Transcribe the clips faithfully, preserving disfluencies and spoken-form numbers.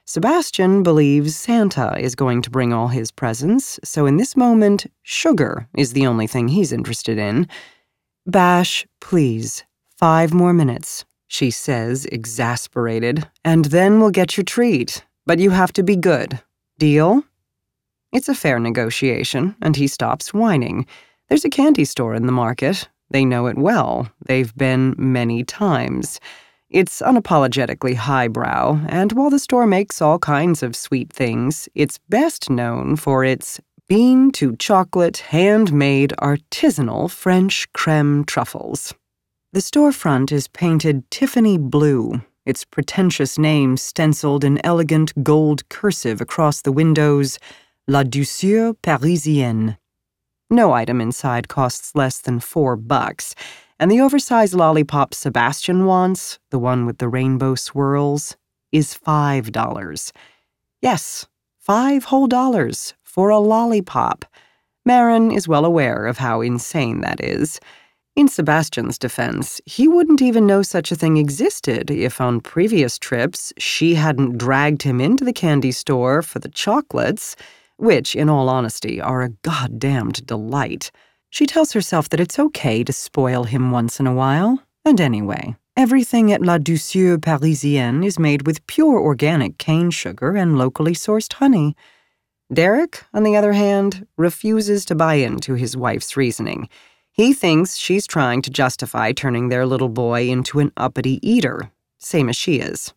Sebastian believes Santa is going to bring all his presents, so in this moment, sugar is the only thing he's interested in. "Bash, please, five more minutes," she says, exasperated, "and then we'll get your treat. But you have to be good. Deal?" It's a fair negotiation, and he stops whining. There's a candy store in the market. They know it well. They've been many times. It's unapologetically highbrow, and while the store makes all kinds of sweet things, it's best known for its bean-to-chocolate, handmade, artisanal French creme truffles. The storefront is painted Tiffany blue, its pretentious name stenciled in elegant gold cursive across the windows, La Douceur Parisienne. No item inside costs less than four bucks, and the oversized lollipop Sebastian wants, the one with the rainbow swirls, is five dollars. Yes, five whole dollars for a lollipop. Marin is well aware of how insane that is. In Sebastian's defense, he wouldn't even know such a thing existed if on previous trips she hadn't dragged him into the candy store for the chocolates, which, in all honesty, are a goddamned delight. She tells herself that it's okay to spoil him once in a while, and anyway, everything at La Douceur Parisienne is made with pure organic cane sugar and locally sourced honey. Derek, on the other hand, refuses to buy into his wife's reasoning. He thinks she's trying to justify turning their little boy into an uppity eater, same as she is.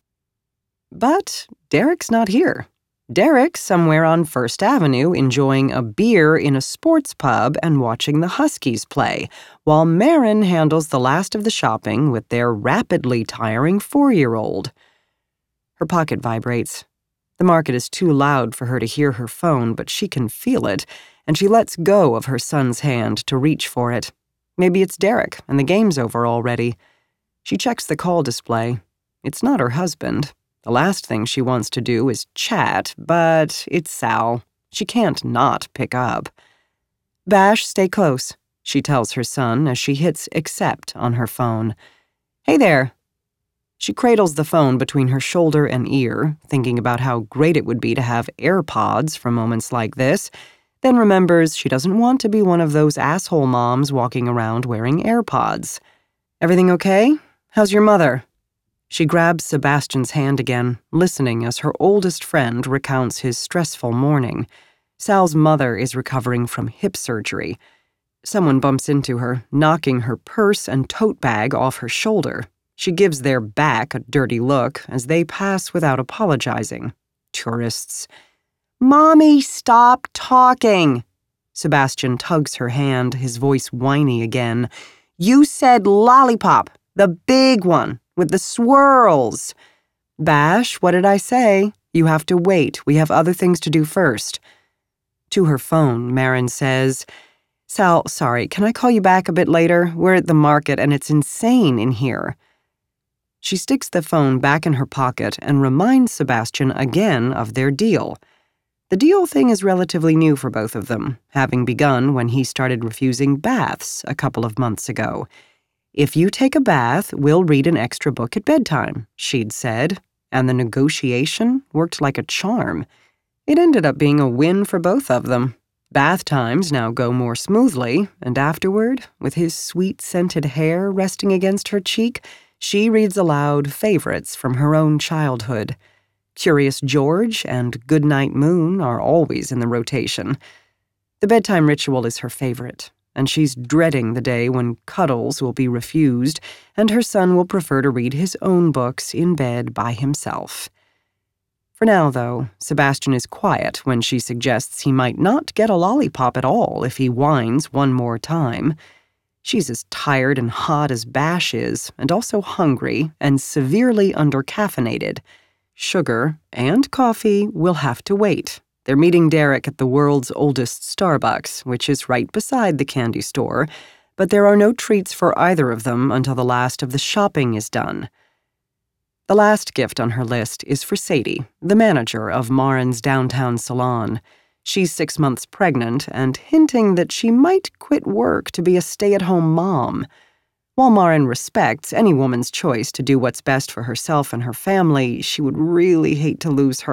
But Derek's not here. Derek's somewhere on First Avenue enjoying a beer in a sports pub and watching the Huskies play, while Marin handles the last of the shopping with their rapidly tiring four-year-old. Her pocket vibrates. The market is too loud for her to hear her phone, but she can feel it, and she lets go of her son's hand to reach for it. Maybe it's Derek, and the game's over already. She checks the call display. It's not her husband. The last thing she wants to do is chat, but it's Sal. She can't not pick up. "Bash, stay close," she tells her son as she hits accept on her phone. "Hey there." She cradles the phone between her shoulder and ear, thinking about how great it would be to have AirPods for moments like this, then remembers she doesn't want to be one of those asshole moms walking around wearing AirPods. "Everything okay? How's your mother?" She grabs Sebastian's hand again, listening as her oldest friend recounts his stressful morning. Sal's mother is recovering from hip surgery. Someone bumps into her, knocking her purse and tote bag off her shoulder. She gives their back a dirty look as they pass without apologizing. Tourists. "Mommy, stop talking!" Sebastian tugs her hand, his voice whiny again. "You said lollipop, the big one. With the swirls." "Bash, what did I say? You have to wait. We have other things to do first." To her phone, Marin says, "Sal, sorry, can I call you back a bit later? We're at the market and it's insane in here." She sticks the phone back in her pocket and reminds Sebastian again of their deal. The deal thing is relatively new for both of them, having begun when he started refusing baths a couple of months ago. "If you take a bath, we'll read an extra book at bedtime," she'd said, and the negotiation worked like a charm. It ended up being a win for both of them. Bath times now go more smoothly, and afterward, with his sweet-scented hair resting against her cheek, she reads aloud favorites from her own childhood. Curious George and Goodnight Moon are always in the rotation. The bedtime ritual is her favorite, and she's dreading the day when cuddles will be refused and her son will prefer to read his own books in bed by himself. For now, though, Sebastian is quiet when she suggests he might not get a lollipop at all if he whines one more time. She's as tired and hot as Bash is, and also hungry and severely undercaffeinated. Sugar and coffee will have to wait. They're meeting Derek at the world's oldest Starbucks, which is right beside the candy store, but there are no treats for either of them until the last of the shopping is done. The last gift on her list is for Sadie, the manager of Marin's downtown salon. She's six months pregnant and hinting that she might quit work to be a stay-at-home mom. While Marin respects any woman's choice to do what's best for herself and her family, she would really hate to lose her.